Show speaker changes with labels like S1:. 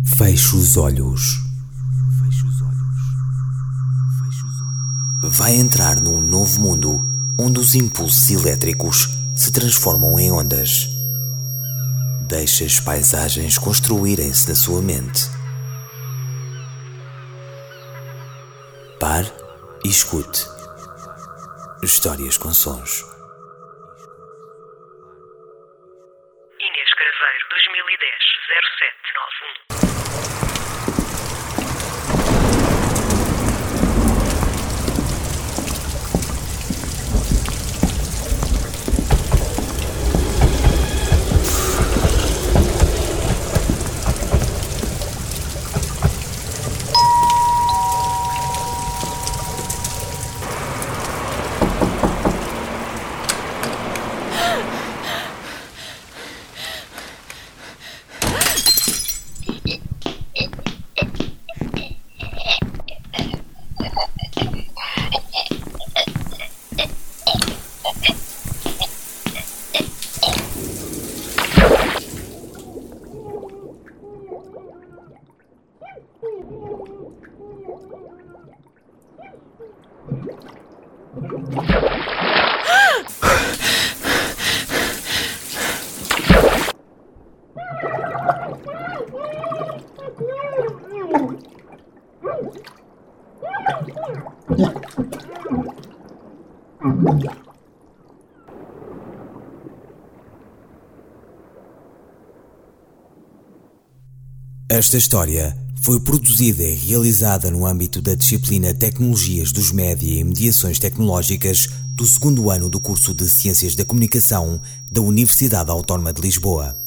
S1: Feche os olhos. Vai entrar num novo mundo onde os impulsos elétricos se transformam em ondas. Deixe as paisagens construírem-se na sua mente. Pare e escute. Histórias com sons.
S2: Inês Craveiro, 2010-0791.
S1: Esta história foi produzida e realizada no âmbito da disciplina Tecnologias dos Média e Mediações Tecnológicas do 2º ano do curso de Ciências da Comunicação da Universidade Autónoma de Lisboa.